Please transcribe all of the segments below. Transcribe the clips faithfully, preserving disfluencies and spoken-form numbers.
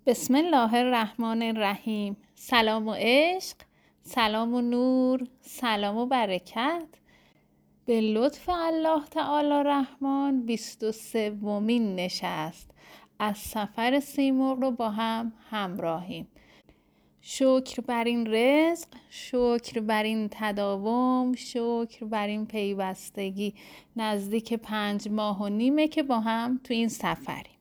بسم الله الرحمن الرحیم. سلام و عشق، سلام و نور، سلام و برکت به لطف الله تعالی رحمان. بیست و سومین نشست از سفر سیمرغ رو با هم همراهیم. شکر بر این رزق، شکر بر این تداوم، شکر بر این پیوستگی. نزدیک پنج ماه و نیمه که با هم تو این سفریم.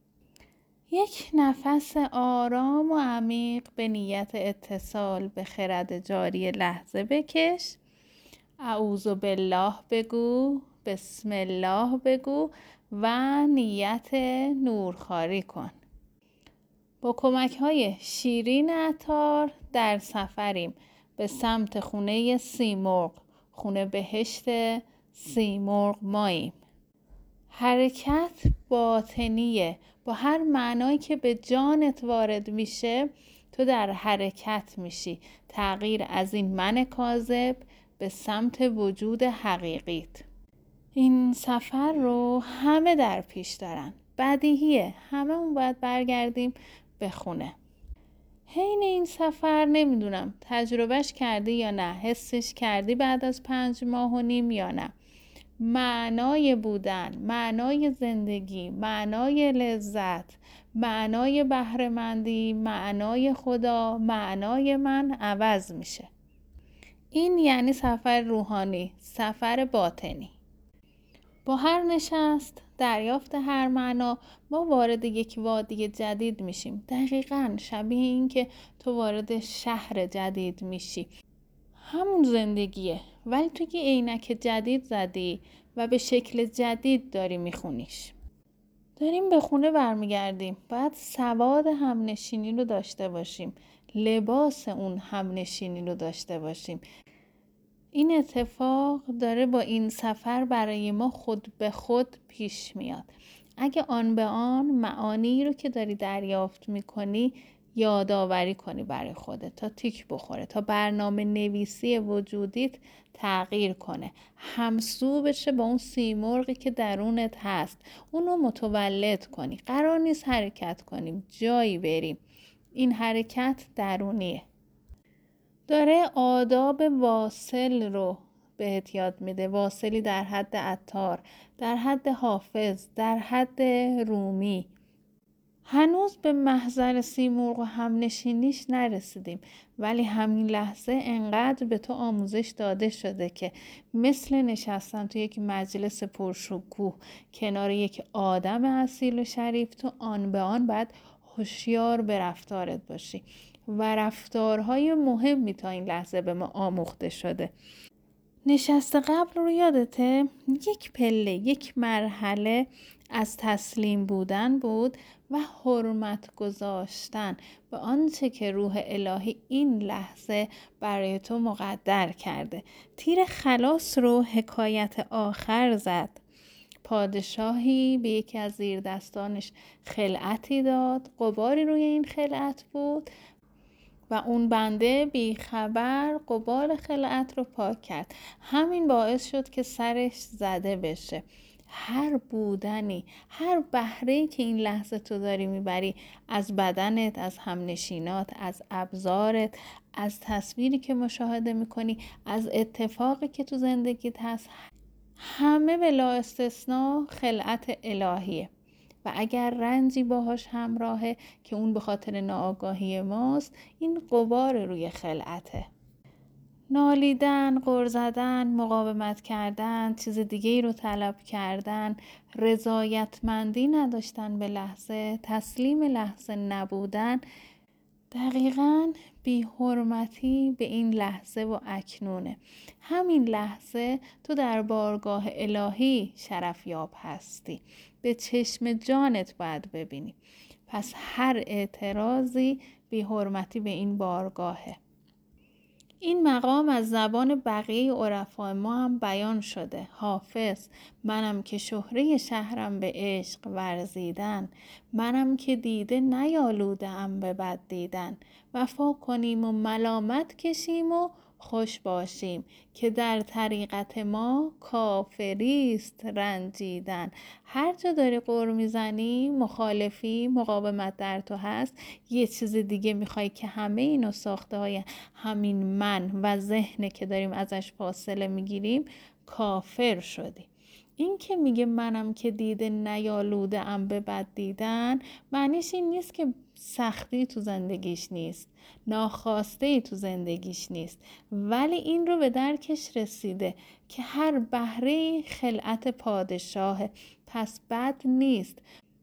یک نفس آرام و عمیق به نیت اتصال به خرد جاری لحظه بکش. اعوذ بالله بگو، بسم الله بگو و نیت نورخواری کن. با کمک های شیرین عطار در سفریم به سمت خونه سیمرغ، خونه بهشت سیمرغ ماییم. حرکت باطنیه، با هر معنایی که به جانت وارد میشه تو در حرکت میشی. تغییر از این من کاذب به سمت وجود حقیقیت. این سفر رو همه در پیش دارن، بدیهیه، همه اون باید برگردیم به خونه. حین این سفر نمیدونم تجربهش کردی یا نه، حسش کردی بعد از پنج ماه و نیم یا نه. معنای بودن، معنای زندگی، معنای لذت، معنای بهره‌مندی، معنای خدا، معنای من عوض میشه. این یعنی سفر روحانی، سفر باطنی. با هر نشست، دریافت هر معنا، ما وارد یک وادی جدید میشیم. دقیقاً شبیه این که تو وارد شهر جدید میشی. همون زندگیه، ولی تو یه عینک جدید زدی و به شکل جدید داری میخونیش. داریم به خونه برمیگردیم. باید سواد همنشینی رو داشته باشیم، لباس اون همنشینی رو داشته باشیم. این اتفاق داره با این سفر برای ما خود به خود پیش میاد. اگه آن به آن معانی رو که داری دریافت میکنی یادآوری کنی برای خودت، تا تیک بخوره، تا برنامه نویسی وجودیت تغییر کنه، همسو بشه با اون سیمرغی که درونت هست، اونو متولد کنی. قرار نیست حرکت کنیم، جایی بریم. این حرکت درونیه. داره آداب واصل رو بهت یاد میده. واصلی در حد عطار، در حد حافظ، در حد رومی. هنوز به محضر سیمرغ و همنشینیش نرسیدیم، ولی همین لحظه انقدر به تو آموزش داده شده که مثل نشستن تو یک مجلس پرشکوه کنار یک آدم اصیل و شریف، تو آن به آن باید هوشیار به رفتارت باشی و رفتارهای مهمی تا این لحظه به ما آموخته شده. نشست قبل رو یادته؟ یک پله، یک مرحله از تسلیم بودن بود و حرمت گذاشتن به آنچه که روح الهی این لحظه برای تو مقدر کرده. تیر خلاص رو حکایت آخر زد. پادشاهی به یکی از زیر دستانش خلعتی داد. غباری روی این خلعت بود و اون بنده بیخبر غبار خلعت رو پاک کرد. همین باعث شد که سرش زده بشه. هر بودنی، هر بهره‌ای که این لحظه تو داری میبری، از بدنت، از همنشینات، از ابزارت، از تصویری که مشاهده میکنی، از اتفاقی که تو زندگیت هست، همه بلا استثنا خلعت الهیه. و اگر رنجی باهاش همراهه که اون به خاطر ناآگاهی ماست، این غبار روی خلعته. نالیدن، غر زدن، مقاومت کردن، چیز دیگه ای رو طلب کردن، رضایتمندی نداشتن به لحظه، تسلیم لحظه نبودن، دقیقاً بی حرمتی به این لحظه و اکنونه. همین لحظه تو در بارگاه الهی شرفیاب هستی. به چشم جانت باید ببینی. پس هر اعتراضی بی حرمتی به این بارگاهه. این مقام از زبان بقیه عرفای ما هم بیان شده. حافظ: منم که شهره شهرم به عشق ورزیدن، منم که دیده نیالوده ام به بد دیدن، وفا کنیم و ملامت کشیم و خوش باشیم که در طریقت ما کافریست رنجیدن. هر جا داری غر میزنی، مخالفی، مقاومت در تو هست، یه چیز دیگه میخوای که همه اینو ساخته های همین من و ذهنه که داریم ازش فاصله میگیریم، کافر شدی. این که میگه منم که دیده نیالوده ام به بد دیدن، معنیش این نیست که سختی تو زندگیش نیست، ناخواسته ای تو زندگیش نیست، ولی این رو به درکش رسیده که هر بهره خلعت پادشاهه، پس بد نیست.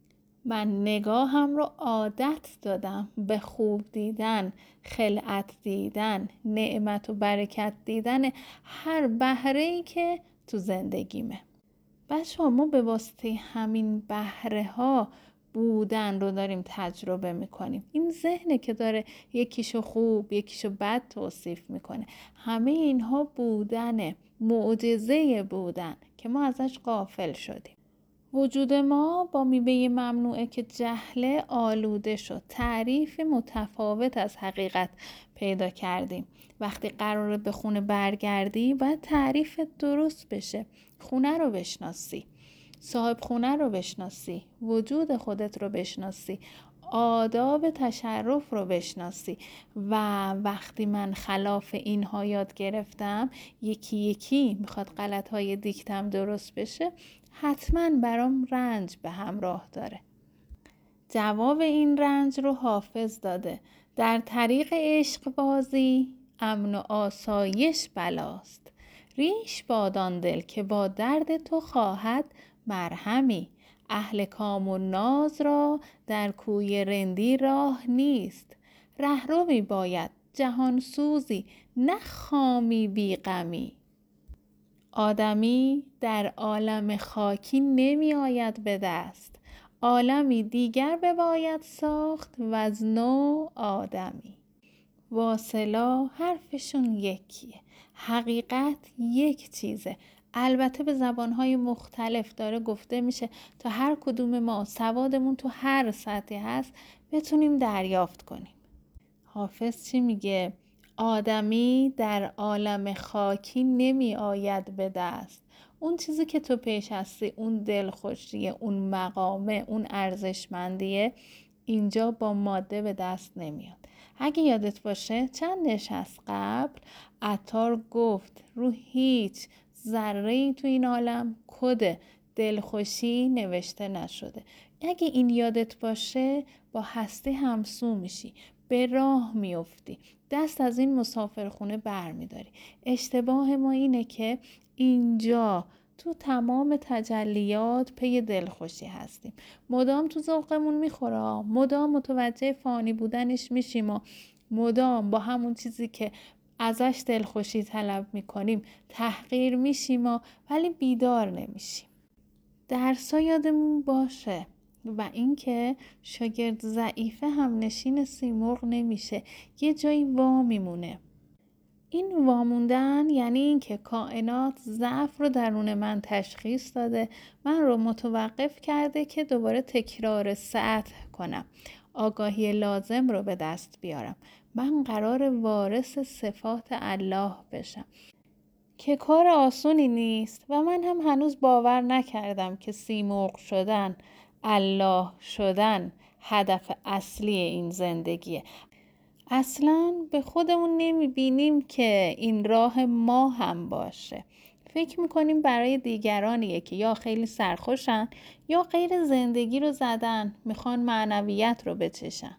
من نگاهم رو عادت دادم به خوب دیدن، خلعت دیدن، نعمت و برکت دیدن هر بهره‌ای که تو زندگیمه. بچه ها، ما به واسطه همین بهره ها بودن رو داریم تجربه میکنیم. این ذهنه که داره یکیشو خوب یکیشو بد توصیف میکنه. همه اینها بودنه، معجزه بودن که ما ازش غافل شدیم. وجود ما با میوه ممنوعه که جهل آلوده شد، تعریف متفاوت از حقیقت پیدا کردیم. وقتی قراره به خونه برگردی باید تعریف درست بشه، خونه رو بشناسی، صاحب خونه رو بشناسی، وجود خودت رو بشناسی، آداب تشرف رو بشناسی. و وقتی من خلاف اینها یاد گرفتم، یکی یکی میخواد غلطهای دیکتم درست بشه، حتما برام رنج به همراه داره. جواب این رنج رو حافظ داده: در طریق عشق بازی امن و آسایش بلاست، ریش بادان دل که با درد تو خواهد مرهمی، اهل کام و ناز را در کوی رندی راه نیست، رهروی باید جهان سوزی نه خامی بی غمی. آدمی در عالم خاکی نمی آید به دست، عالمی دیگر بباید ساخت و از نو آدمی. واصلا حرفشون یکیه، حقیقت یک چیزه. البته به زبانهای مختلف داره گفته میشه تا هر کدوم ما سوادمون تو هر سطحی هست بتونیم دریافت کنیم. حافظ چی میگه؟ آدمی در عالم خاکی نمی آید به دست. اون چیزی که تو پیش هستی، اون دلخوشیه، اون مقامه، اون ارزشمندیه، اینجا با ماده به دست نمیاد. اگه یادت باشه چند نشست قبل عطار گفت رو هیچ ذره‌ای تو این عالم کد دلخوشی نوشته نشده. اگه این یادت باشه با هستی همسو میشی، به راه میافتی، دست از این مسافرخونه بر میداری. اشتباه ما اینه که اینجا تو تمام تجلیات پی دلخوشی هستیم، مدام تو ذوقمون میخوره، مدام متوجه فانی بودنش میشیم و مدام با همون چیزی که ازش دلخوشی طلب میکنیم تحقیر میشیم و ولی بیدار نمیشیم. درسا یادمون باشه و اینکه شاگرد ضعیفه هم نشین سیمرغ نمیشه، یه جایی وا میمونه. این واموندن یعنی اینکه کائنات ضعف رو درون من تشخیص داده، من رو متوقف کرده که دوباره تکرار سطح کنم، آگاهی لازم رو به دست بیارم. من قرار وارث صفات الله بشم که کار آسونی نیست و من هم هنوز باور نکردم که سیمرغ شدن، الله شدن هدف اصلی این زندگیه. اصلاً به خودمون نمیبینیم که این راه ما هم باشه. فکر میکنیم برای دیگرانیه که یا خیلی سرخوشن یا غیر زندگی رو زدن، میخوان معنویت رو بچشن.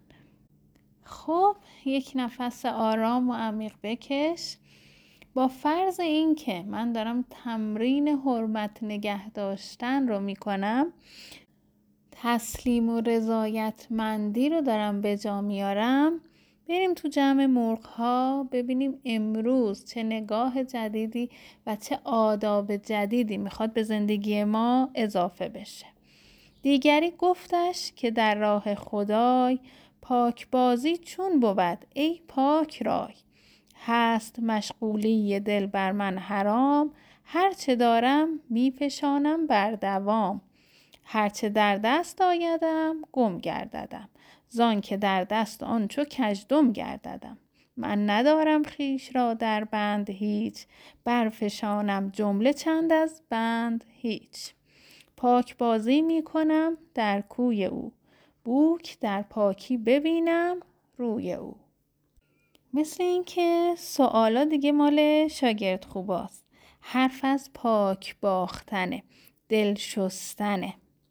خب یک نفس آرام و عمیق بکش. با فرض این که من دارم تمرین حرمت نگه داشتن رو میکنم، تسلیم و رضایتمندی رو دارم به جا میارم، بریم تو جمع مرغ‌ها ببینیم امروز چه نگاه جدیدی و چه آداب جدیدی میخواد به زندگی ما اضافه بشه. دیگری گفتش که در راه خدای پاک بازی چون بود ای پاک رای، هست مشغولی دل بر من حرام، هرچه دارم میفشانم بر دوام، هرچه در دست آیدم گم گرددم، زان که در دست آن چو کژدم گرددم. من ندارم خیش را در بند هیچ، برفشانم جمله چند از بند هیچ. پاک بازی می کنم در کوی او، بوک در پاکی ببینم روی او. مثل این که سوالا دیگه مال شاگرد خوباست. حرف از پاک باختنه، دل شستنه.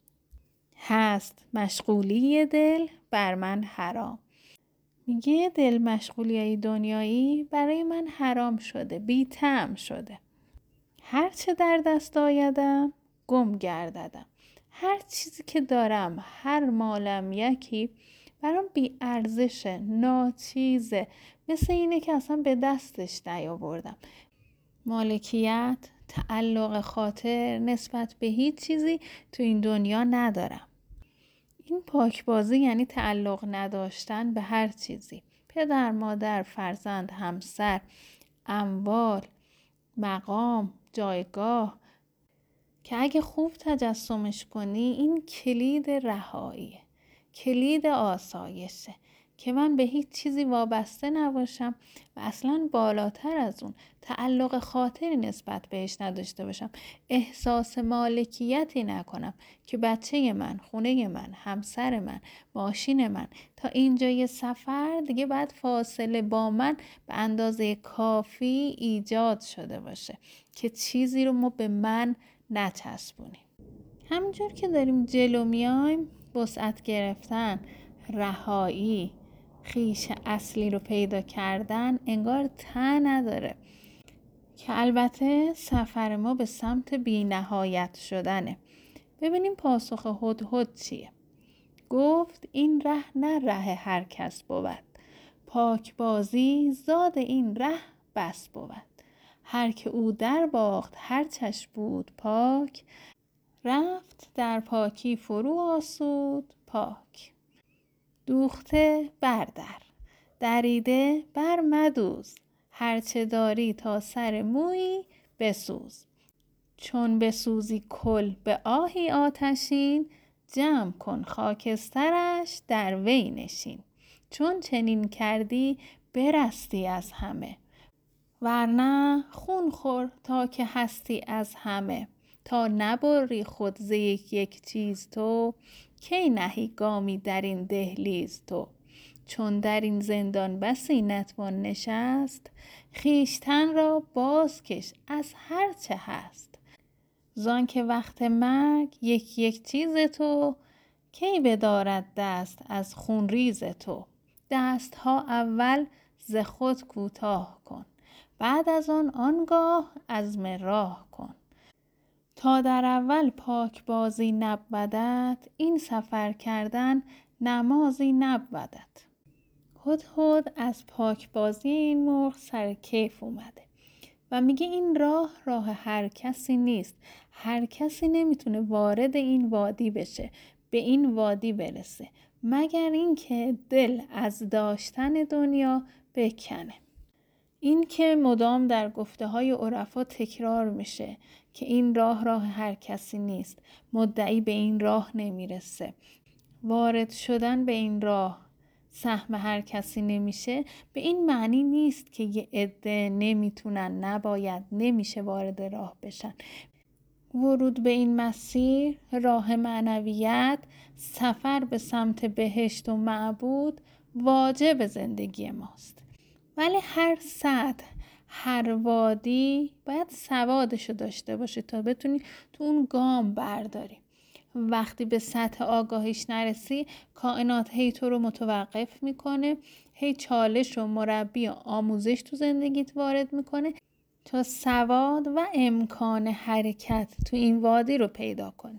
هست مشغولی دل بر من حرام. میگه دل مشغولی دنیایی برای من حرام شده، بی طعم شده. هرچه در دست آیدم گم گرددم. هر چیزی که دارم، هر مالم یکی، برام بی ارزشه، ناچیزه. مثل اینه که اصلا به دستش نیاوردم. مالکیت، تعلق خاطر نسبت به هیچ چیزی تو این دنیا ندارم. این پاکبازی یعنی تعلق نداشتن به هر چیزی. پدر، مادر، فرزند، همسر، اموال، مقام، جایگاه، که اگه خوب تجسمش کنی این کلید رهاییه، کلید آسایشه، که من به هیچ چیزی وابسته نباشم و اصلا بالاتر از اون تعلق خاطری نسبت بهش نداشته باشم، احساس مالکیتی نکنم که بچه من، خونه من، همسر من، ماشین من تا اینجای سفر دیگه بعد فاصله با من به اندازه کافی ایجاد شده باشه که چیزی رو ما به من نچسبونیم. همونجور که داریم جلو میایم، وسعت گرفتن، رهایی، خویش اصلی رو پیدا کردن انگار ته نداره، که البته سفر ما به سمت بی نهایت شدنه. ببینیم پاسخ هدهد چیه. گفت این ره نه ره هر کس بود، پاک بازی زاد این ره بس بود. هر که او در باخت هر چش بود پاک، رفت در پاکی فرو آسود پاک. دوخته بردر، دریده بر مدوز، هرچه داری تا سر مویی بسوز. چون بسوزی کل به آهی آتشین، جمع کن خاکسترش در وی نشین. چون چنین کردی برستی از همه، ورنه خون خور تا که هستی از همه. تا نبری خود ز یک یک چیز تو، کی نهی گامی در این دهلیز تو. چون در این زندان بسی نتوان نشست، خویشتن را بازکش از هر چه هست. زان که وقت مرگ یک یک چیز تو، کی بدارد دست از خون ریز تو. دست ها اول ز خود کوتاه کن، بعد از آن آنگاه عزم راه کن. تا در اول پاک بازی نبودت، این سفر کردن نمازی نبودت. هدهد از پاک بازی این مرغ سر کیف اومده و میگه این راه راه هر کسی نیست. هر کسی نمیتونه وارد این وادی بشه، به این وادی برسه، مگر اینکه دل از داشتن دنیا بکنه. این که مدام در گفته های عرفا تکرار میشه که این راه راه هر کسی نیست، مدعی به این راه نمیرسه، وارد شدن به این راه سهم هر کسی نمیشه، به این معنی نیست که یه عده نمیتونن، نباید، نمیشه وارد راه بشن. ورود به این مسیر، راه معنویت، سفر به سمت بهشت و معبود واجب زندگی ماست. ولی هر سطح، هر وادی باید سوادشو داشته باشه تا بتونی تو اون گام برداری. وقتی به سطح آگاهیش نرسی، کائنات هی تو رو متوقف میکنه، هی چالش و مربی و آموزش تو زندگیت وارد میکنه تا سواد و امکان حرکت تو این وادی رو پیدا کنی.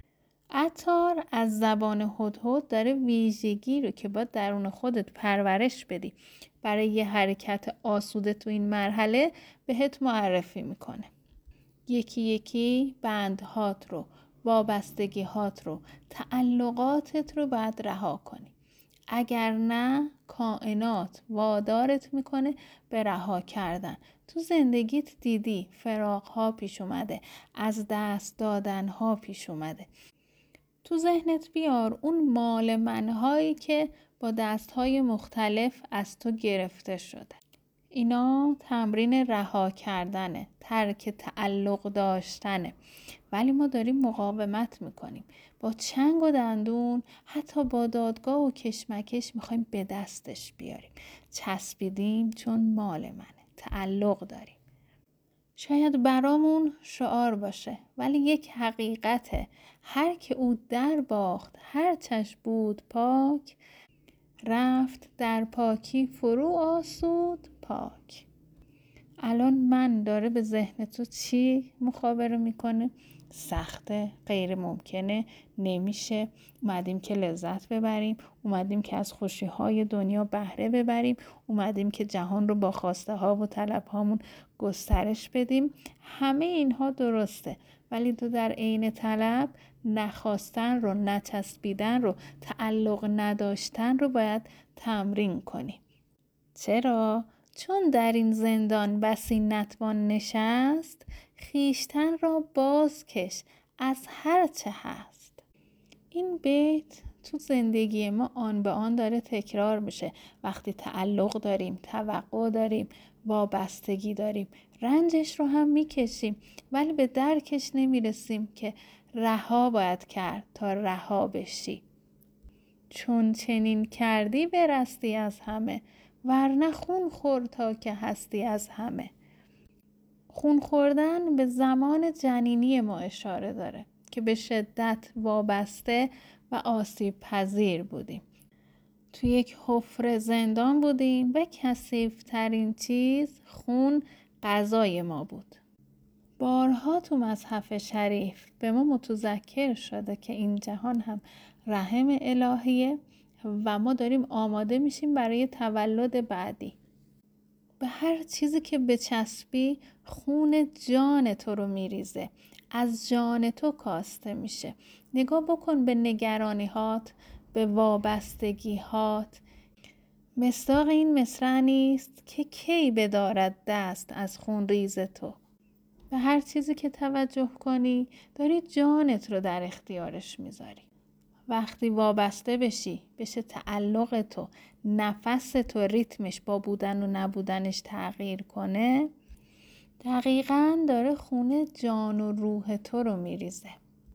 عطار از زبان هدهد داره ویژگی رو که باید درون خودت پرورش بدی برای یه حرکت آسوده تو این مرحله بهت معرفی میکنه. یکی یکی بندهات رو، وابستگی‌هات رو، تعلقاتت رو باید رها کنی. اگر نه کائنات وادارت میکنه به رها کردن. تو زندگیت دیدی فراق‌ها پیش اومده، از دست دادن‌ها پیش اومده. تو ذهنت بیار اون مال منهایی که با دستهای مختلف از تو گرفته شده. اینا تمرین رها کردنه، ترک تعلق داشتنه، ولی ما داریم مقاومت میکنیم. با چنگ و دندون، حتی با دادگاه و کشمکش میخوایم به دستش بیاریم. چسبیدیم چون مال منه، تعلق داریم. شاید برامون شعار باشه، ولی یک حقیقته. هر که او در باخت، هر چش بود پاک، رفت در پاکی فرو آسود پاک. الان من داره به ذهن تو چی مخابره میکنه؟ سخته، غیر ممکنه، نمیشه. اومدیم که لذت ببریم، اومدیم که از خوشی های دنیا بهره ببریم، اومدیم که جهان رو با خواسته ها و طلب هامون گسترش بدیم. همه اینها درسته، ولی تو در عین طلب نخواستن رو، نچسبیدن رو، تعلق نداشتن رو باید تمرین کنی. چرا؟ چون در این زندان بسی نتوان نشست، خویشتن را باز کش از هر چه هست. این بیت تو زندگی ما آن به آن داره تکرار میشه. وقتی تعلق داریم، توقع داریم، وابستگی داریم، رنجش رو هم میکشیم، ولی به درکش نمیرسیم که رها باید کرد تا رها بشی. چون چنین کردی برستی از همه، ورنه خون خور تا که هستی از همه. خون خوردن به زمان جنینی ما اشاره داره که به شدت وابسته و آسیب پذیر بودیم. تو یک حفره زندان بودیم و کثیف‌ترین چیز خون غذای ما بود. بارها تو مصحف شریف به ما متذکر شده که این جهان هم رحم الهیه و ما داریم آماده میشیم برای تولد بعدی. به هر چیزی که بچسبی خون جان تو رو میریزه، از جان تو کاسته میشه. نگاه بکن به نگرانی‌هات، به وابستگی‌هات. مصداق این مصرع نیست که کی بدارد دست از خون ریز تو. به هر چیزی که توجه کنی داری جانت رو در اختیارش میذاری. وقتی وابسته بشی، بشه تعلق تو، نفس تو، ریتمش با بودن و نبودنش تغییر کنه، دقیقاً داره خون جان و روح تو رو میریزه.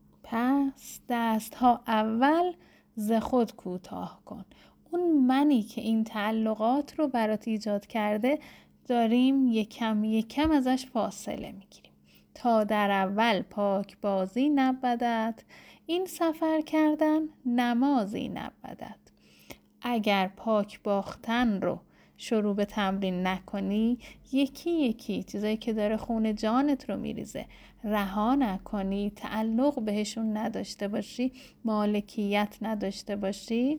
پس دست ها اول ز خود کوتاه کن. اون منی که این تعلقات رو برات ایجاد کرده داریم یکم یکم ازش فاصله میگیریم. تا در اول پاک بازی نبودت، این سفر کردن نمازی نبودت. اگر پاک باختن رو شروع به تمرین نکنی، یکی یکی چیزایی که داره خون جانت رو میریزه رها نکنی، تعلق بهشون نداشته باشی، مالکیت نداشته باشی،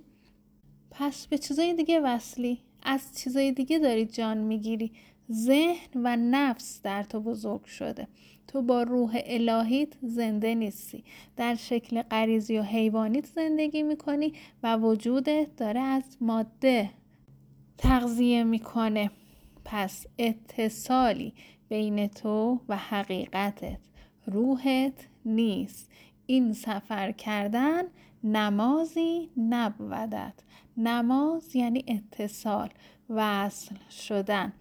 پس به چیزای دیگه وصلی، از چیزای دیگه داری جان میگیری. ذهن و نفس در تو بزرگ شده. تو با روح الهیت زنده نیستی، در شکل غریزی و حیوانیت زندگی میکنی و وجودت داره از ماده تغذیه میکنه. پس اتصالی بین تو و حقیقتت، روحت نیست. این سفر کردن نمازی نبودت. نماز یعنی اتصال، وصل شدن.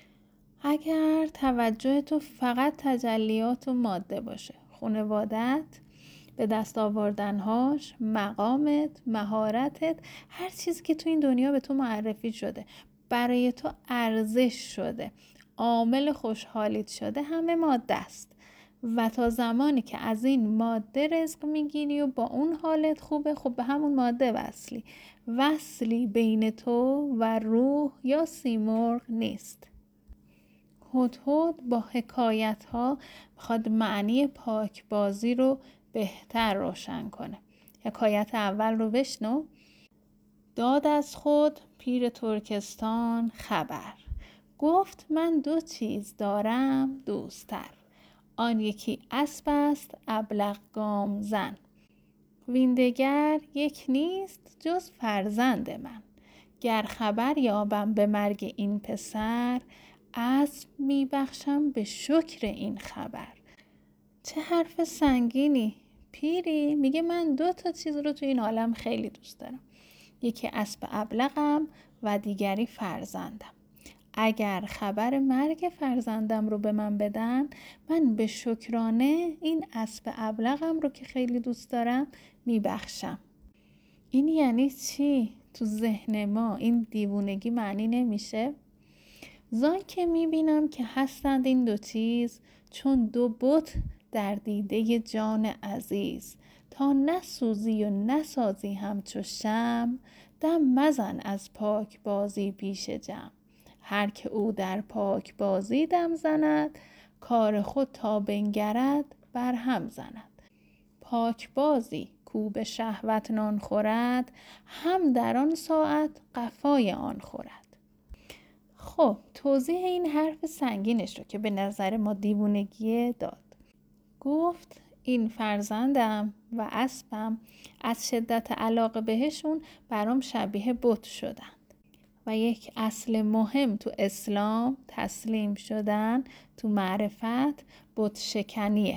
اگر توجه تو فقط تجلیات و ماده باشه، خانوادت، به دست آوردنهاش، مقامت، مهارتت، هر چیزی که تو این دنیا به تو معرفی شده، برای تو ارزش شده، عامل خوشحالیت شده، همه ماده است. و تا زمانی که از این ماده رزق میگیری و با اون حالت خوبه، خب به همون ماده وصلی. وصلی بین تو و روح یا سیمرغ نیست. هدهد با حکایت ها میخواد معنی پاک بازی رو بهتر روشن کنه. حکایت اول رو بشنو. داد از خود پیر ترکستان خبر، گفت من دو چیز دارم دوستر. آن یکی اسب است ابلق گام زن، وین دگر یک نیست جز فرزند من. گر خبر یابم به مرگ این پسر، اسب میبخشم به شکر این خبر. چه حرف سنگینی! پیری میگه من دو تا چیز رو تو این عالم خیلی دوست دارم. یکی اسب ابلقم و دیگری فرزندم. اگر خبر مرگ فرزندم رو به من بدن، من به شکرانه این اسب ابلقم رو که خیلی دوست دارم میبخشم. این یعنی چی؟ تو ذهن ما این دیوونگی معنی نمیشه؟ زان که میبینم که هستند این دو چیز چون دو بت در دیده جان عزیز. تا نسوزی و نسازی همچو شمع، دم مزن از پاک بازی پیش جمع. هر که او در پاک بازی دم زند، کار خود تا بنگرد بر هم زند. پاک بازی کو به شهوت نان خورد، هم در آن ساعت قفای آن خورد. خب توضیح این حرف سنگینش رو که به نظر ما دیوونگیه داد. گفت این فرزندم و اسبم از شدت علاقه بهشون برام شبیه بت شدند و یک اصل مهم تو اسلام تسلیم شدن تو معرفت بت شکنیه.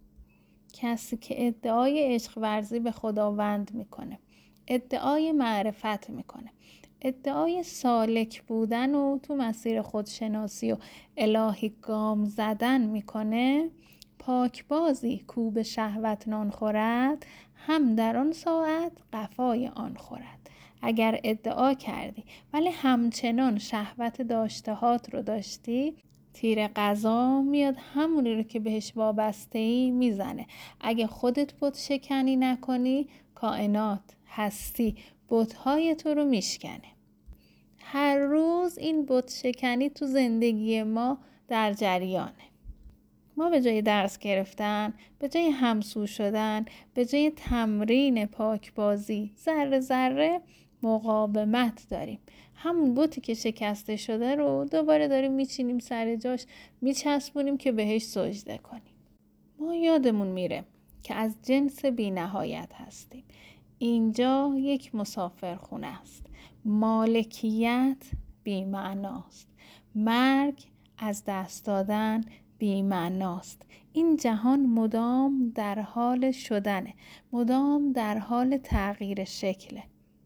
کسی که ادعای عشق ورزی به خداوند میکنه، ادعای معرفت میکنه، ادعای سالک بودن و تو مسیر خودشناسی و الهی گام زدن میکنه، پاکبازی کو به شهوت نان خورد، هم در آن ساعت قفای آن خورد. اگر ادعا کردی ولی همچنان شهوت داشتهات رو داشتی، تیر قضا میاد همونی رو که بهش وابسته ای میزنه. اگه خودت بت شکنی نکنی، کائنات، هستی، بت‌های تو رو میشکنه. هر روز این بت شکنی تو زندگی ما در جریانه. ما به جای درس گرفتن، به جای همسو شدن، به جای تمرین پاکبازی، ذره ذره مقاومت داریم. همون بتی که شکسته شده رو دوباره داریم میچینیم سر جاش، میچسبونیم که بهش سجده کنیم. ما یادمون میره که از جنس بی نهایت هستیم. اینجا یک مسافرخونه است. مالکیت بی معناست. مرگ از دست دادن بی معناست. این جهان مدام در حال شدنه، مدام در حال تغییر شکله.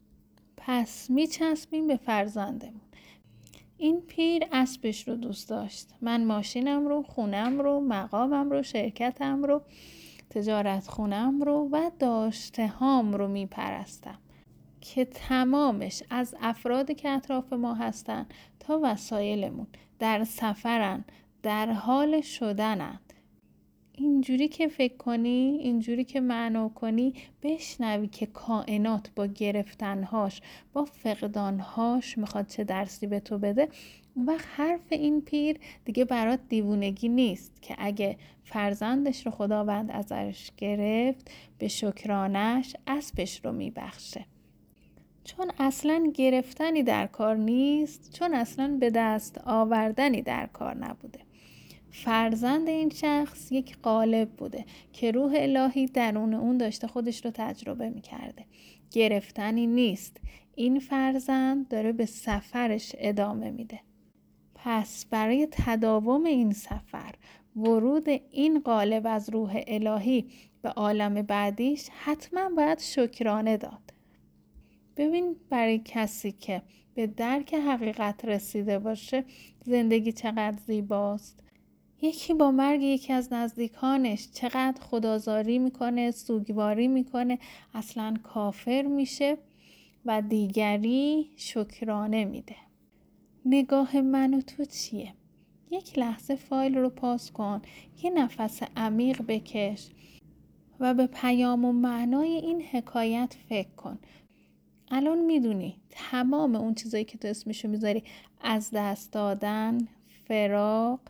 پس میچسبیم به فرزندمون. این پیر اسبش رو دوست داشت، من ماشینم رو، خونم رو، مقامم رو، شرکتم رو، تجارت خونم رو و داشته هام رو میپرستم که تمامش از افرادی که اطراف ما هستن تا وسایلمون در سفرن، در حال شدنن. اینجوری که فکر کنی، اینجوری که معنا کنی، بشنوی که کائنات با گرفتنهاش، با فقدانهاش میخواد چه درسی به تو بده، اون وقت حرف این پیر دیگه برات دیوونگی نیست که اگه فرزندش رو خداوند ازش گرفت، به شکرانش اسبش رو میبخشه. چون اصلاً گرفتنی در کار نیست، چون اصلاً به دست آوردنی در کار نبوده. فرزند این شخص یک قالب بوده که روح الهی درون اون داشته خودش رو تجربه میکرده. گرفتنی نیست. این فرزند داره به سفرش ادامه میده. پس برای تداوم این سفر، ورود این قالب از روح الهی به عالم بعدیش حتما باید شکرانه داد. ببین برای کسی که به درک حقیقت رسیده باشه زندگی چقدر زیباست. یکی با مرگ یکی از نزدیکانش چقدر خدازاری میکنه، سوگواری میکنه، اصلا کافر میشه و دیگری شکرانه میده. نگاه من و تو چیه؟ یک لحظه فایل رو پاس کن، یه نفس عمیق بکش و به پیام و معنای این حکایت فکر کن. الان میدونی تمام اون چیزایی که تو اسمشو میذاری از دست دادن، فراق،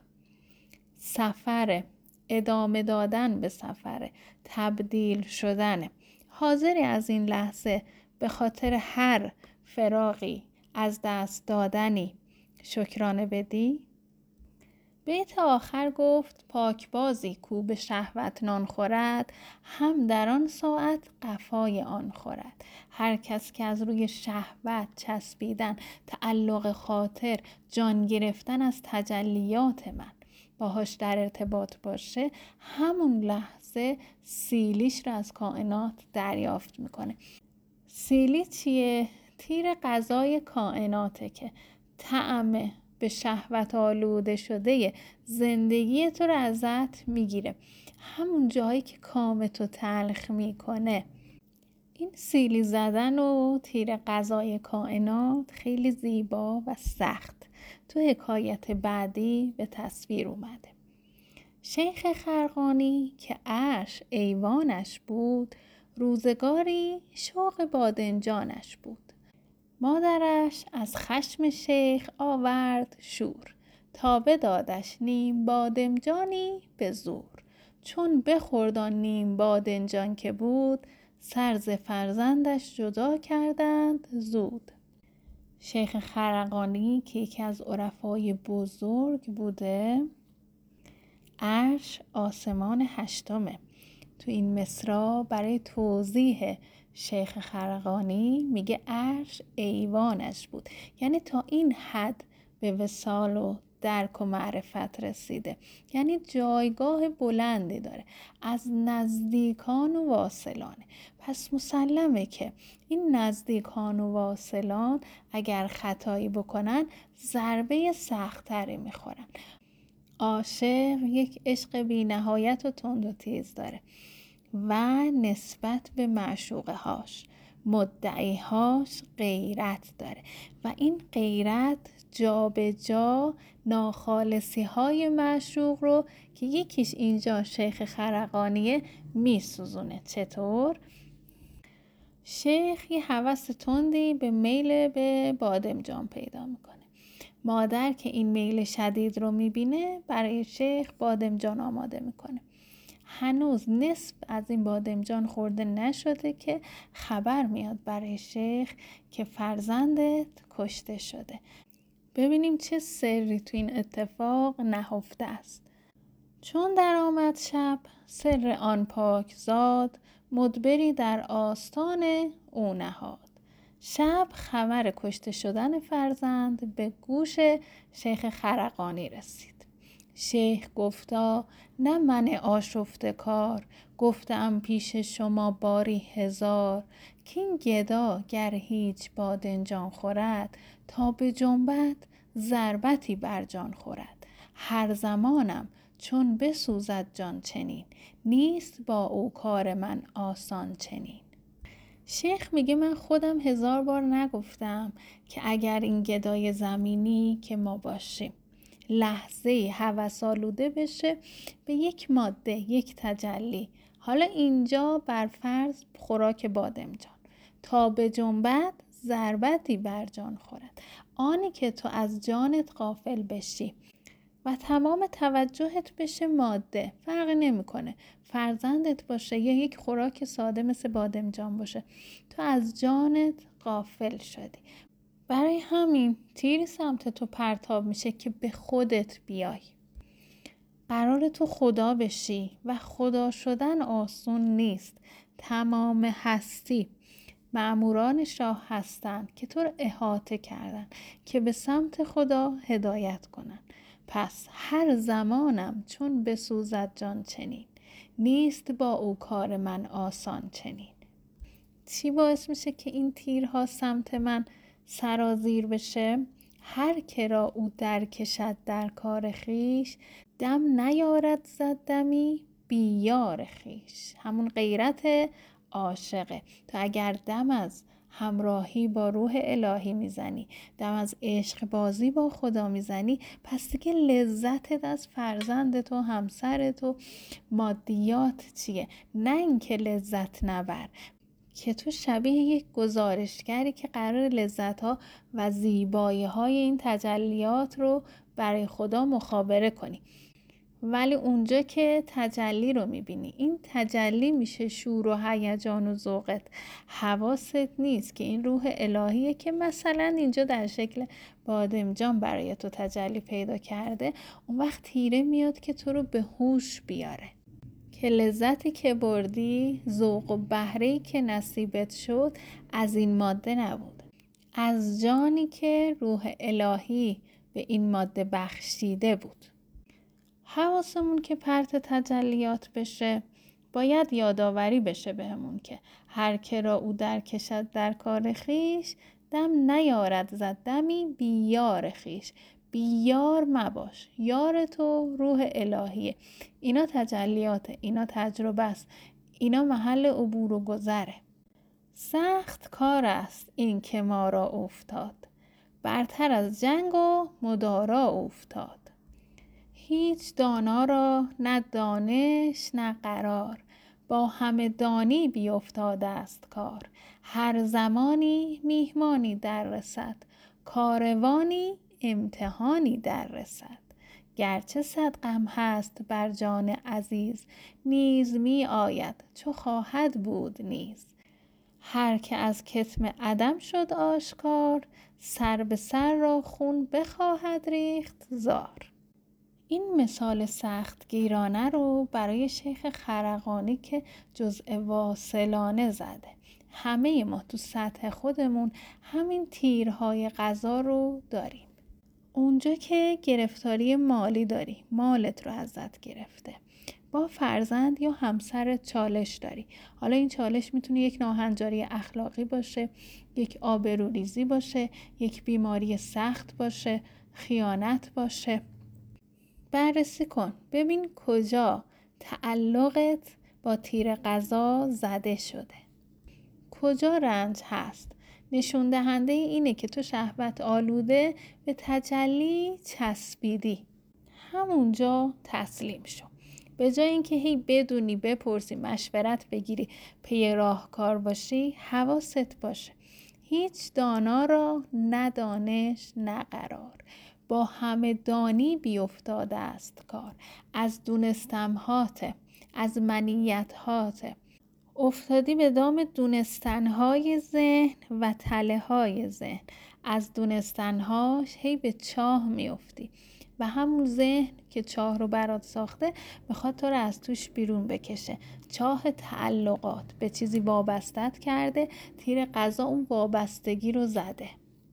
سفر، ادامه دادن به سفر، تبدیل شدن. حاضری از این لحظه به خاطر هر فراقی، از دست دادنی شکرانه بدی؟ بیت آخر گفت پاکبازی کو به شهوت نان خورد، هم در آن ساعت قفای آن خورد. هر کس که از روی شهوت، چسبیدن، تعلق خاطر، جان گرفتن از تجلیات من باهاش در ارتباط باشه، همون لحظه سیلیش رو از کائنات دریافت میکنه. سیلی چیه؟ تیر غذای کائناته که طعم به شهوت آلوده شده زندگی تو رو ازت میگیره، همون جایی که کامتو تلخ میکنه. این سیلی زدن و تیر غذای کائنات خیلی زیبا و سخت تو حکایت بعدی به تصویر اومده. شیخ خرقانی که عرش ایوانش بود، روزگاری شوق بادنجانش بود. مادرش از خشم شیخ آورد شور، تا بدادش نیم بادمجانی به زور. چون بخورد آن نیم بادنجان که بود، سر ز فرزندش جدا کردند زود. شیخ خرقانی که یکی از عرفای بزرگ بوده، عرش آسمان هشتمه. تو این مصرع برای توضیح شیخ خرقانی میگه عرش ایوانش بود، یعنی تا این حد به وصال و درک و معرفت رسیده، یعنی جایگاه بلندی داره، از نزدیکان و واصلانه. پس مسلمه که این نزدیکان و واصلان اگر خطایی بکنن ضربه سختری میخورن. عاشق یک عشق بی نهایت و تند و تیز داره و نسبت به معشوقه هاش، مدعی هاش غیرت داره و این غیرت جا به جا ناخالصی های معشوق رو که یکیش اینجا شیخ خرقانیه میسوزونه. چطور؟ شیخ یه هوس تندی به میل به بادمجان پیدا میکنه. مادر که این میل شدید رو میبینه برای شیخ بادمجان آماده میکنه. هنوز نصف از این بادمجان خورده نشده که خبر میاد برای شیخ که فرزندت کشته شده. ببینیم چه سری تو این اتفاق نهفته است. چون در آمد شب، سر آن پاک زاد، مدبری در آستان او نهاد. شب خبر کشته شدن فرزند به گوش شیخ خرقانی رسید. شیخ گفتا نه من آشفته کار، گفتم پیش شما باری هزار. که این گدا گر هیچ بادنجان خورد، تا به جنبت ضربتی بر جان خورد. هر زمانم چون بسوزد جان چنین، نیست با او کار من آسان چنین. شیخ میگه من خودم هزار بار نگفتم که اگر این گدای زمینی که ما باشیم لحظه هوس آلوده بشه به یک ماده، یک تجلی، حالا اینجا بر فرض خوراک بادمجان، تا به جنبت ضربتی بر جان خورد. آنی که تو از جانت غافل بشی و تمام توجهت بشه ماده، فرقی نمیکنه فرزندت باشه یا یک خوراک ساده مثل بادمجان باشه، تو از جانت غافل شدی. برای همین تیری سمت تو پرتاب میشه که به خودت بیای. قرار تو خدا بشی و خدا شدن آسون نیست. تمام هستی مأموران شاه هستن که تو رو احاطه کردن که به سمت خدا هدایت کنن. پس هر زمانم چون بسوزد جان چنین، نیست با او کار من آسان چنین. چی باعث میشه که این تیرها سمت من سرازیر بشه؟ هر که را او در کشد در کار خیش، دم نیارد زد دمی بی یار خیش. همون غیرت عاشقه. تو اگر دم از همراهی با روح الهی میزنی، دم از عشق بازی با خدا میزنی، پس دیگه لذتت از فرزندت و همسرت و مادیات چیه؟ نه اینکه لذت نبر، که تو شبیه یک گزارشگری که قرار لذت‌ها و زیبایی‌های این تجلیات رو برای خدا مخابره کنی. ولی اونجا که تجلی رو میبینی، این تجلی میشه شور و هیجان و ذوقت. حواست نیست که این روح الهیه که مثلا اینجا در شکل بادمجان برای تو تجلی پیدا کرده. اون وقت تیره میاد که تو رو به هوش بیاره که لذتی که بردی، ذوق و بهره‌ای که نصیبت شد از این ماده نبود، از جانی که روح الهی به این ماده بخشیده بود. حواسمون که پرت تجلیات بشه، باید یادآوری بشه بهمون که هر که را او در کشد در کار خیش، دم نیارد زد دمی بیار خیش. بیار مباش، یار تو روح الهیه. اینا تجلیاته، اینا تجربه است، اینا محل عبور و گذره. سخت کار است این که ما را افتاد، برتر از جنگ و مدارا افتاد. هیچ دانا را نه دانش نه قرار، با همه دانی بیفتاده است کار. هر زمانی میهمانی در رسد، کاروانی امتحانی در رسد. گرچه صد غم هست بر جان عزیز، نیز می آید چو خواهد بود نیز. هر که از کتم عدم شد آشکار، سر به سر را خون بخواهد ریخت زار. این مثال سخت گیرانه رو برای شیخ خرقانی که جزء واصلانه زده. همه ما تو سطح خودمون همین تیرهای قضا رو داریم. اونجا که گرفتاری مالی داری، مالت رو ازت گرفته، با فرزند یا همسر چالش داری. حالا این چالش میتونه یک ناهنجاری اخلاقی باشه، یک آبروریزی باشه، یک بیماری سخت باشه، خیانت باشه. بررسی کن ببین کجا تعلقت با تیر قضا زده شده، کجا رنج هست. نشون دهنده اینه که تو شهوت آلوده به تجلی چسبیدی. همونجا تسلیم شو. به جای اینکه هی بدونی، بپرسی، مشورت بگیری، پی راهکار باشی، حواست باشه. هیچ دانا را نه دانش نه قرار، با همه دانی بیفتاده است کار. از دونستمهاته، از منیتهاته، افتادی به دام دونستنهای ذهن و تله های ذهن. از دونستنهاش هی به چاه میفتی و همون ذهن که چاه رو برات ساخته میخواد تو رو از توش بیرون بکشه. چاه تعلقات، به چیزی وابستت کرده، تیر قضا اون وابستگی رو زده.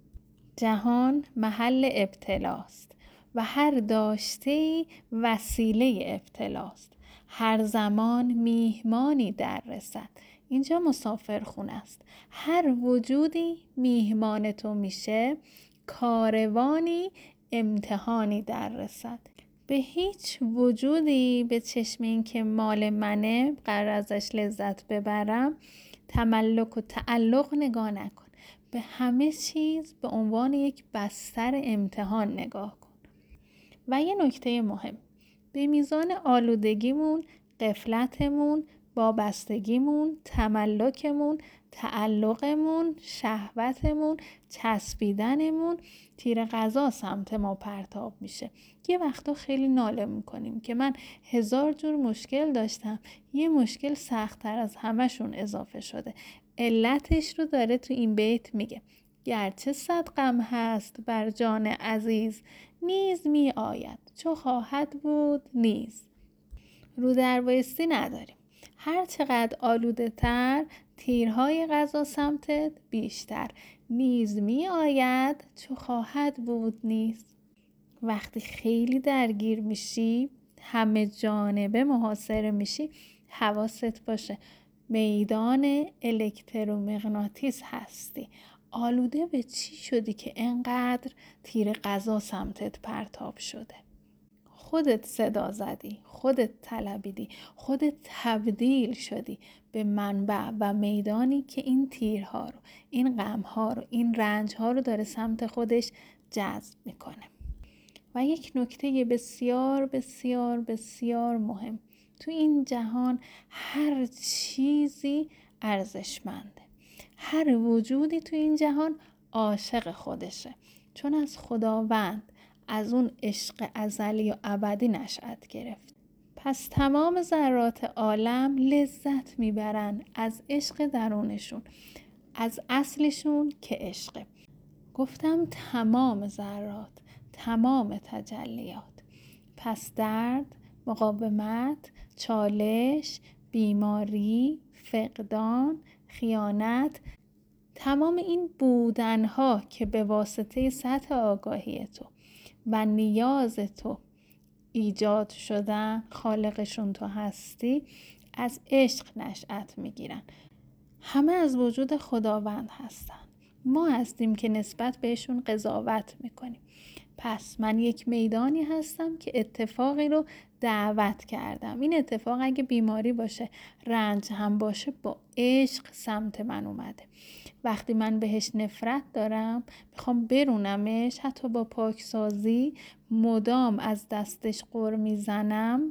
جهان محل ابتلاست و هر داشته‌ای وسیله ابتلاست. هر زمان میهمانی در رسد. اینجا مسافر خونه است. هر وجودی میهمان تو میشه، کاروانی امتحانی در رسد. به هیچ وجودی به چشم این که مال منه قرار ازش لذت ببرم تملک و تعلق نگاه نکن. به همه چیز به عنوان یک بستر امتحان نگاه کن. و یه نکته مهم، به میزان آلودگیمون، غفلتمون، وابستگیمون، تملکمون، تعلقمون، شهوتمون، چسبیدنمون، تیر قضا سمت ما پرتاب میشه. یه وقتا خیلی ناله میکنیم که من هزار جور مشکل داشتم، یه مشکل سخت‌تر از همشون اضافه شده. علتش رو داره تو این بیت میگه. گرچه صد غم هست بر جان عزیز، نیز می آید چو خواهد بود نیز. رو در بایستی نداریم. هر چقدر آلوده تر، تیرهای قضا سمتت بیشتر. نیز می آید چو خواهد بود نیز. وقتی خیلی درگیر میشی، همه جانبه محاصره میشی، حواست باشه میدان الکترومغناطیس هستی. آلوده به چی شدی که انقدر تیر قضا سمتت پرتاب شده؟ خودت صدا زدی، خودت طلبیدی، خودت تبدیل شدی به منبع و میدانی که این تیرها رو، این غمها رو، این رنجها رو داره سمت خودش جذب میکنه. و یک نکته بسیار بسیار بسیار مهم، تو این جهان هر چیزی ارزشمنده. هر وجودی تو این جهان عاشق خودشه، چون از خداوند، از اون عشق ازلی و ابدی نشأت گرفت. پس تمام ذرات عالم لذت میبرن از عشق درونشون، از اصلشون که عشقه. گفتم تمام ذرات، تمام تجلیات. پس درد، مقاومت، چالش، بیماری، فقدان، خیانت، تمام این بودنها که به واسطه سطح آگاهی تو و نیاز تو ایجاد شدن، خالقشون تو هستی، از عشق نشأت میگیرن. همه از وجود خداوند هستن. ما هستیم که نسبت بهشون قضاوت میکنیم. پس من یک میدانی هستم که اتفاقی رو دعوت کردم. این اتفاق اگه بیماری باشه، رنج هم باشه، با عشق سمت من اومده. وقتی من بهش نفرت دارم، میخوام برونمش، حتی با پاکسازی مدام از دستش غر میزنم،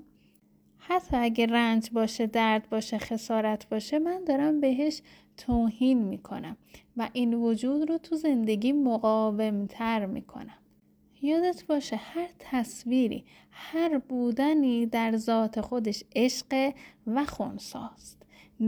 حتی اگه رنج باشه، درد باشه، خسارت باشه، من دارم بهش توهین میکنم و این وجود رو تو زندگی مقاومتر میکنم. یادت باشه هر تصویری، هر بودنی در ذات خودش عشق و خنثیست.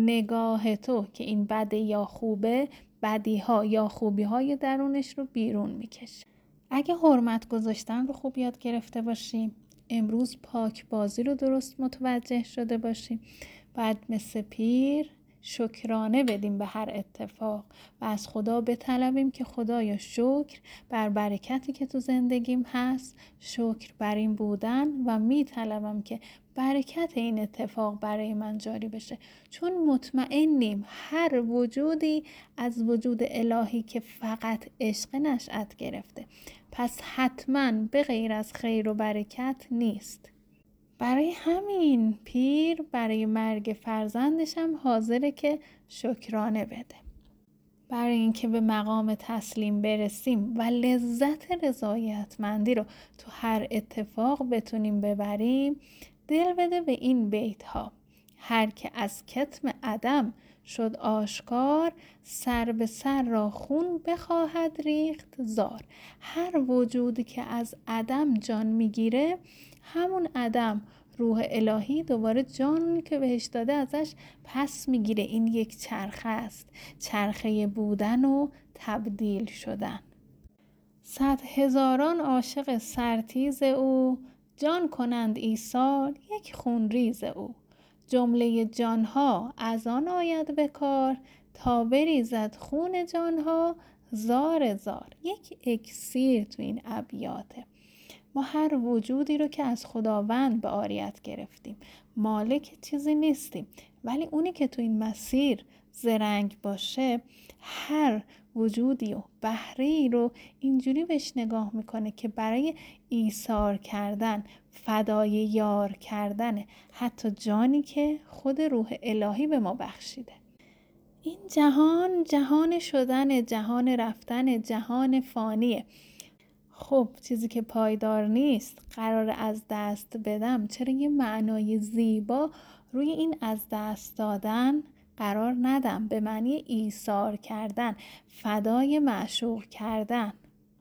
نگاه تو که این بده یا خوبه، بدی ها یا خوبی های درونش رو بیرون میکشه. اگه حرمت گذاشتن رو خوب یاد گرفته باشیم، امروز پاک بازی رو درست متوجه شده باشیم، بعد مثل پیر شکرانه بدیم به هر اتفاق و از خدا بطلبیم که خدایا شکر بر برکتی که تو زندگیم هست، شکر بر این بودن و میطلبم که برکت این اتفاق برای من جاری بشه، چون مطمئنیم هر وجودی از وجود الهی که فقط عشق نشأت گرفته، پس حتما به غیر از خیر و برکت نیست. برای همین پیر برای مرگ فرزندش هم حاضره که شکرانه بده. برای اینکه به مقام تسلیم برسیم و لذت رضایتمندی رو تو هر اتفاق بتونیم ببریم، دل بده به این بیت ها: هر که از کتم عدم شد آشکار، سر به سر را خون بخواهد ریخت زار. هر وجودی که از عدم جان میگیره، همون عدم روح الهی دوباره جان که بهش داده ازش پس میگیره. این یک چرخه است، چرخه بودن و تبدیل شدن. صد هزاران عاشق سرتیز او، جان کنند ایثار یک خونریز او. جمله جانها از آن آید به کار، تا بریزد خون جانها زار زار. یک اکسیر تو این ابیاته. ما هر وجودی رو که از خداوند به عاریت گرفتیم، مالک چیزی نیستیم، ولی اونی که تو این مسیر زرنگ باشه، هر وجودی و بهره‌ای رو اینجوری بهش نگاه میکنه که برای ایثار کردن، فدای یار کردن حتی جانی که خود روح الهی به ما بخشیده. این جهان جهان شدن، جهان رفتن، جهان فانیه. خب چیزی که پایدار نیست، قرار از دست بدم، چرا یه معنای زیبا روی این از دست دادن قرار ندم؟ به معنی ایثار کردن، فدای معشوق کردن.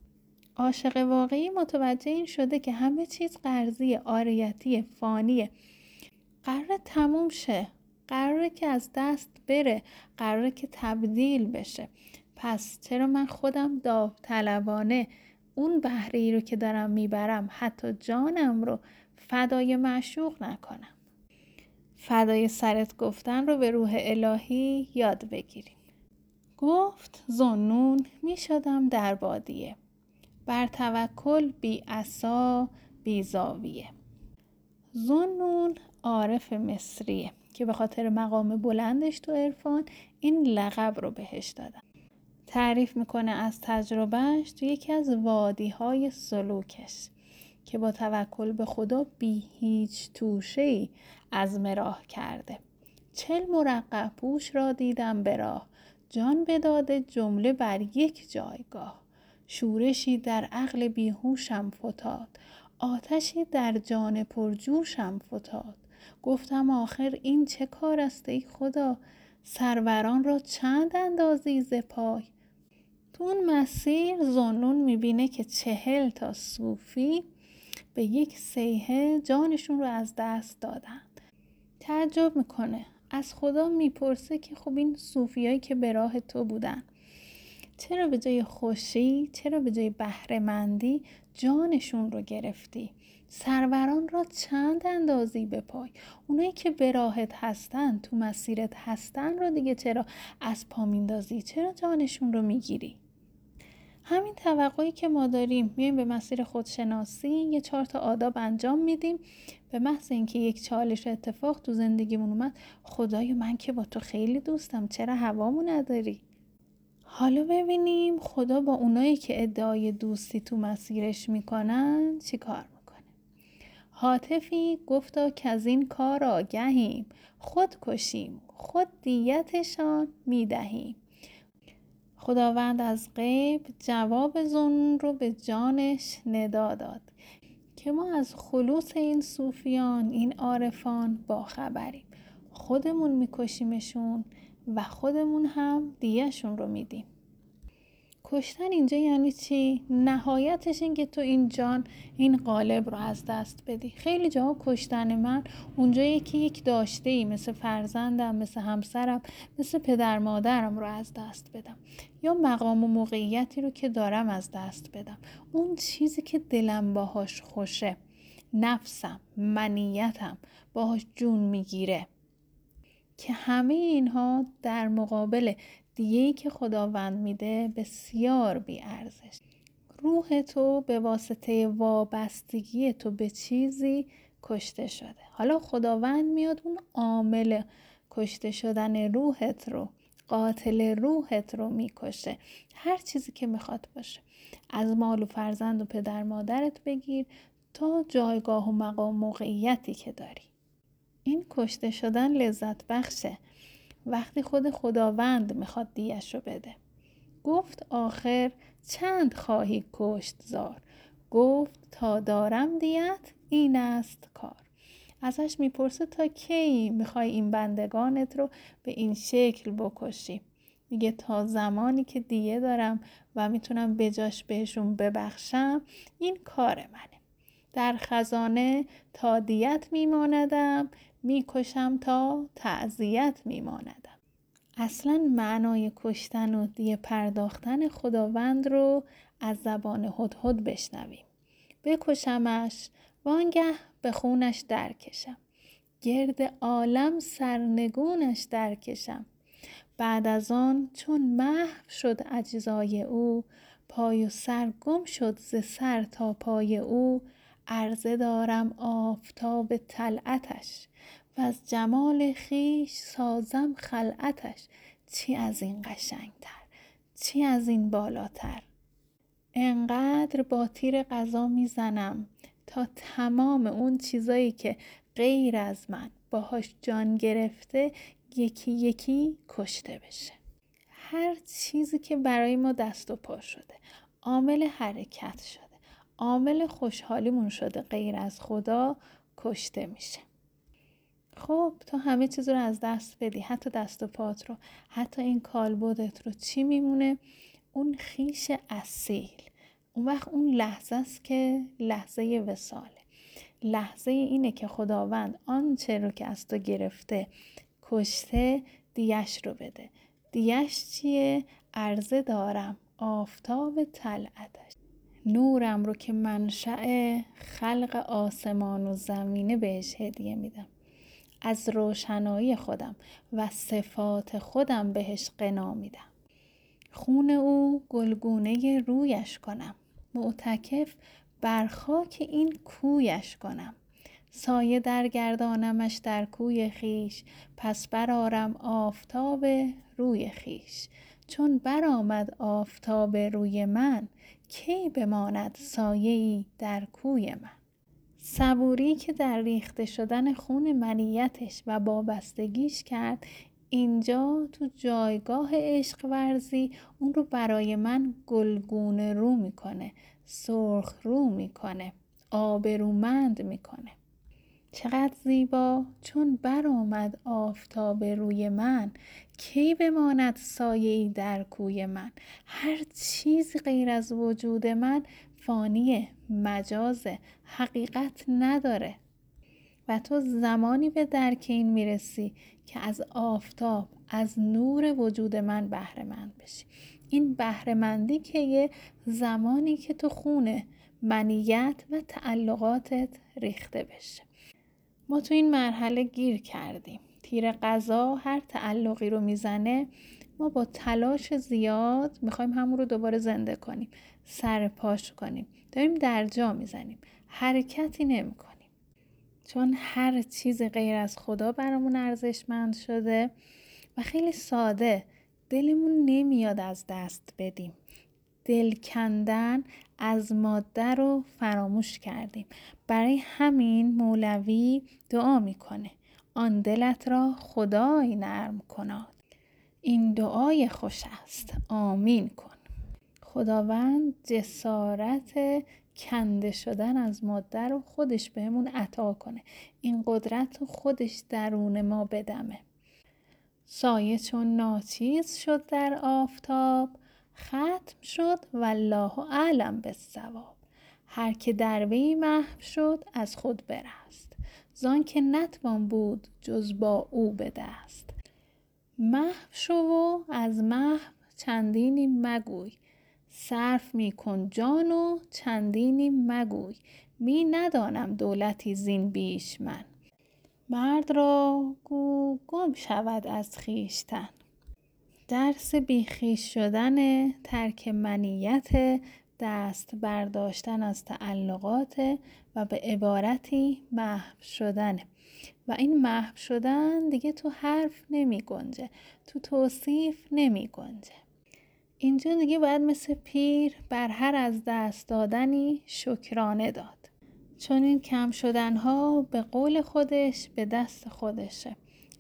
عاشق واقعی متوجه این شده که همه چیز قرضی، عاریتی، فانیه، قراره تموم شه، قراره که از دست بره، قراره که تبدیل بشه. پس چرا من خودم داوطلبانه اون بهره‌ای رو که دارم میبرم، حتی جانم رو، فدای معشوق نکنم؟ فدای سرت گفتن رو به روح الهی یاد بگیریم. گفت ذوالنون می شدم در بادیه، بر توکل بی عصا بی زاویه. ذوالنون عارف مصریه که به خاطر مقام بلندش تو عرفان این لقب رو بهش دادن. تعریف میکنه از تجربهش تو یکی از وادی‌های سلوکش که با توکل به خدا بی هیچ توشه‌ای عزم راه کرده. چل مرقع پوش را دیدم به راه، جان بداده جمله بر یک جایگاه. شورشی در عقل بیهوشم فتاد، آتشی در جان پرجوشم فتاد. گفتم آخر این چه کار است ای خدا، سروران را چند اندازی ز پای. تو اون مسیر ذوالنون میبینه که چهل تا صوفی به یک صیحه جانشون رو از دست دادن. تعجب میکنه، از خدا میپرسه که خب این صوفیایی که به راه تو بودن، چرا به جای خوشی، چرا به جای بهره‌مندی جانشون رو گرفتی؟ سروران را چند اندازی به پای. اونایی که به راهت هستن، تو مسیرت هستن رو دیگه چرا از پا میندازی؟ چرا جانشون رو میگیری؟ همین توقعی که ما داریم، میایم به مسیر خودشناسی یه چهار تا آداب انجام میدیم، به محض اینکه یک چالش اتفاق تو زندگیمون اومد، خدایا من که با تو خیلی دوستم، چرا هوامو نداری؟ حالا ببینیم خدا با اونایی که ادعای دوستی تو مسیرش میکنن چی کار میکنه. هاتفی گفتا که از این کار آگهیم، خود کشیم خود دیتشان میدهیم. خداوند از غیب جواب ظنون رو به جانش ندا داد که ما از خلوص این صوفیان، این عارفان باخبریم. خودمون میکشیمشون و خودمون هم دیهشون رو میدیم. کشتن اینجا یعنی چی؟ نهایتش این که تو این جان، این قالب رو از دست بدی. خیلی جاها کشتن من اونجایی که یک داشته ای مثل فرزندم، مثل همسرم، مثل پدر مادرم رو از دست بدم، یا مقام و موقعیتی رو که دارم از دست بدم. اون چیزی که دلم باهاش خوشه، نفسم، منیتم باهاش جون میگیره، که همه اینها در مقابل دیگه‌ای که خداوند میده بسیار بی ارزش. روح تو به واسطه وابستگی تو به چیزی کشته شده. حالا خداوند میاد اون عامل کشته شدن روحت رو، قاتل روحت رو میکشه. هر چیزی که میخواد باشه، از مال و فرزند و پدر مادرت بگیر تا جایگاه و مقام موقعیتی که داری. این کشته شدن لذت بخشه وقتی خود خداوند میخواد دیه‌اش رو بده. گفت آخر چند خواهی کشت زار، گفت تا دارم دیت این است کار. ازش میپرسه تا کی میخوای این بندگانت رو به این شکل بکشی؟ میگه تا زمانی که دیه دارم و میتونم بجاش بهشون ببخشم، این کار منه. در خزانه تا دیت میماندم، میکشم تا تعزیت میماندم. اصلا معنای کشتن و دیه پرداختن خداوند رو از زبان هدهد بشنویم. بکشمش وانگه به خونش درکشم، گرد عالم سرنگونش درکشم. بعد از آن چون محو شد اجزای او، پای و سر گم شد ز سر تا پای او. عرضه دارم آفتاب طلعتش، و از جمال خویش سازم خلعتش. چی از این قشنگتر، چی از این بالاتر؟ انقدر با تیر قضا میزنم تا تمام اون چیزایی که غیر از من باهاش جان گرفته یکی یکی کشته بشه. هر چیزی که برای ما دست و پا شده، عامل حرکت شده، عامل خوشحالیمون شده غیر از خدا، کشته میشه. خب تو همه چیز رو از دست بدی، حتی دست و پات رو، حتی این کالبدت رو، چی میمونه؟ اون خیش اصیل. اون وقت اون لحظه است که لحظه وصاله. لحظه اینه که خداوند آنچه رو که از تو گرفته، کشته، دیه‌اش رو بده. دیه‌اش چیه؟ عرضه دارم آفتاب طلعتش. نورم رو که منشأ خلق آسمان و زمینه بهش هدیه میدم. از روشنایی خودم و صفات خودم بهش غنا میدم. خون او گلگونه رویش کنم، معتکف بر خاک این کویش کنم. سایه در گردانمش در کوی خیش، پس برآرم آفتاب روی خیش. چون برآمد آفتاب روی من، کی بماند سایه‌ای در کوی من. صبوری که در ریخته شدن خون منیتش و وابستگیش کرد، اینجا تو جایگاه عشق ورزی اون رو برای من گلگونه رو میکنه، سرخ رو میکنه، آبرومند میکنه. چقدر زیبا! چون برآمد آفتاب روی من، کی بماند سایه‌ای در کوی من. هر چیز غیر از وجود من فانیه، مجازه، حقیقت نداره. و تو زمانی به درک این میرسی که از آفتاب، از نور وجود من بهره مند بشی. این بهره مندی که یه زمانی که تو خون منیت و تعلقاتت ریخته بشه. ما تو این مرحله گیر کردیم. تیر قضا هر تعلقی رو میزنه، ما با تلاش زیاد میخوایم همون رو دوباره زنده کنیم، سر پاش کنیم، داریم در جا میزنیم، حرکتی نمی کنیم. چون هر چیز غیر از خدا برامون ارزشمند شده و خیلی ساده، دلمون نمیاد از دست بدیم. دل کندن از ماده رو فراموش کردیم. برای همین مولوی دعا میکنه: آن دلت را خدای نرم کناد، این دعای خوش است، آمین کن. خداوند جسارت کنده شدن از ماده رو خودش بهمون عطا کنه، این قدرت رو خودش درون ما بدمه. سایه چون ناچیز شد در آفتاب، ختم شد والله اعلم بالصواب. هر که در وی محو شد از خود برست، زان که نتوان بود جز با او به دست. محو شو و از محو چندینی مگوی، صرف می کن جان و چندینی مگوی. می ندانم دولتی زین بیش من، مرد را گو گم شود از خویشتن. درس بیخیش شدن، ترک منیت، دست برداشتن از تعلقات و به عبارتی محو شدن. و این محو شدن دیگه تو حرف نمی گنجه، تو توصیف نمی گنجه. اینجا دیگه باید مثل پیر بر هر از دست دادنی شکرانه داد. چون این کم شدنها به قول خودش به دست خودشه.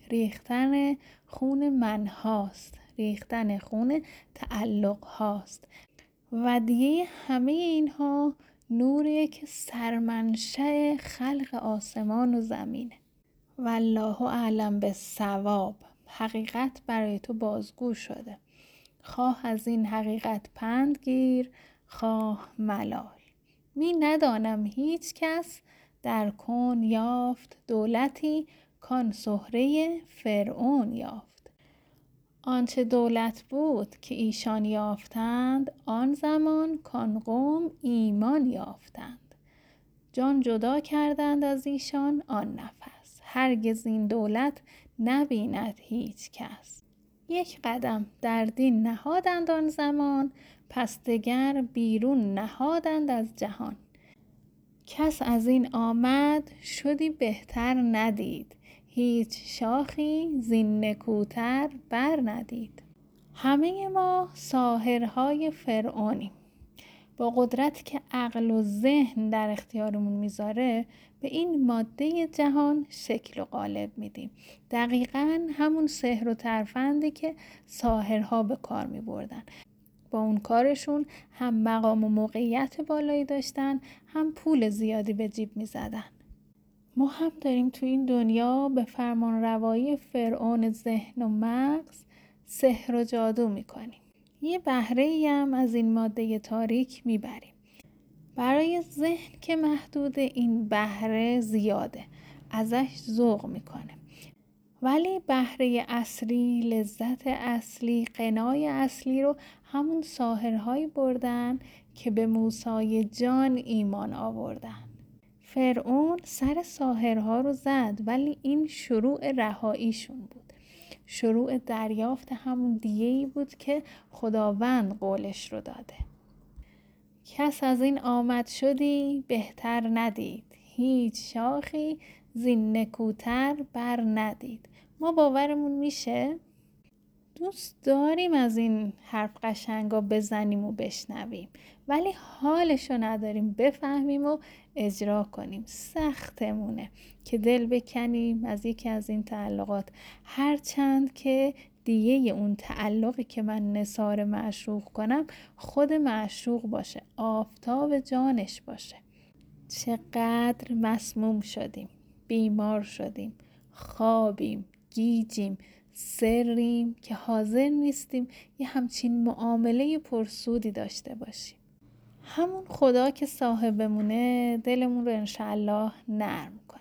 ریختن خون من هاست، ریختن خون تعلق هاست. و دیگه همه اینها نوریه که سرمنشأ خلق آسمان و زمینه. والله اعلم بالصواب. حقیقت برای تو بازگو شده، خواه از این حقیقت پند گیر، خواه ملال. می ندانم هیچ کس در کون یافت دولتی، کان سهره فرعون یافت. آنچه دولت بود که ایشان یافتند، آن زمان کان قوم ایمان یافتند. جان جدا کردند از ایشان آن نفس، هرگز این دولت نبیند هیچ کس. یک قدم در دین نهادند آن زمان، پس دگر بیرون نهادند از جهان. کس از این آمد شدی بهتر ندید، هیچ شاخی زین نکوتر بر ندید. همه ما ساحرهای فرعونیم. با قدرتی که عقل و ذهن در اختیارمون میذاره به این ماده جهان شکل و قالب میدیم. دقیقاً همون سحر و ترفندی که ساحرها به کار میبردن. با اون کارشون هم مقام و موقعیت بالایی داشتن، هم پول زیادی به جیب میزدن. ما هم داریم تو این دنیا به فرمان روایی فرعون ذهن و مغز سحر و جادو میکنیم. یه بهره‌ای هم از این ماده تاریک میبریم. برای ذهن که محدود، این بهره زیاده، ازش ذوق میکنه. ولی بهره اصلی، لذت اصلی، قنای اصلی رو همون ساحرهایی بردن که به موسی جان ایمان آوردن. فرعون سر ساحرها رو زد، ولی این شروع رهاییشون بود. شروع دریافت همون دیه‌ای بود که خداوند قولش رو داده. کس از این آمد شدی بهتر ندید، هیچ شاخی زین نکوتر بر ندید. ما باورمون میشه؟ دوست داریم از این حرف قشنگا بزنیم و بشنویم، ولی حالشو نداریم بفهمیم و اجرا کنیم. سختمونه که دل بکنیم از یکی از این تعلقات، هرچند که دیگه اون تعلقی که من نثار معشوق کنم خود معشوق باشه، آفتاب جانش باشه. چقدر مسموم شدیم، بیمار شدیم، خوابیم، گیجیم، سریم که حاضر نیستیم یه همچین معامله پرسودی داشته باشیم. همون خدا که صاحبمونه دلمون رو انشالله نرم کنه.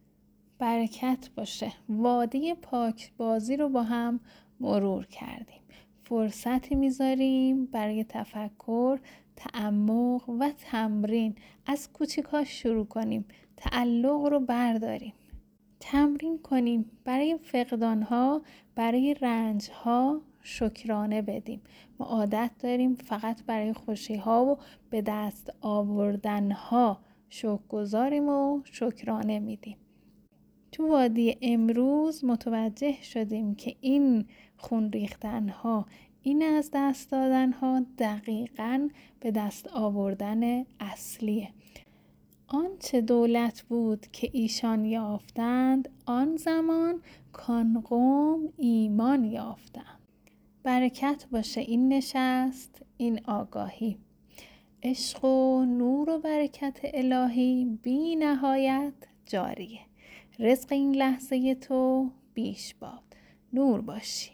برکت باشه. وادی پاک بازی رو با هم مرور کردیم. فرصتی میذاریم برای تفکر، تعمق و تمرین. از کوچیکاش شروع کنیم، تعلق رو برداریم، تمرین کنیم برای فقدانها، برای رنجها شکرانه بدیم. ما عادت داریم فقط برای خوشی ها و به دست آوردن ها شکرگزاریم و شکرانه میدیم. تو وادی امروز متوجه شدیم که این خون ریختن ها، این از دست دادن ها دقیقاً به دست آوردن اصلیه. آنچه دولت بود که ایشان یافتند، آن زمان کان قوم ایمان یافتند. برکت باشه این نشست، این آگاهی. عشق و نور و برکت الهی بی نهایت جاریه. رزق این لحظه تو بیش باد. نور باشی.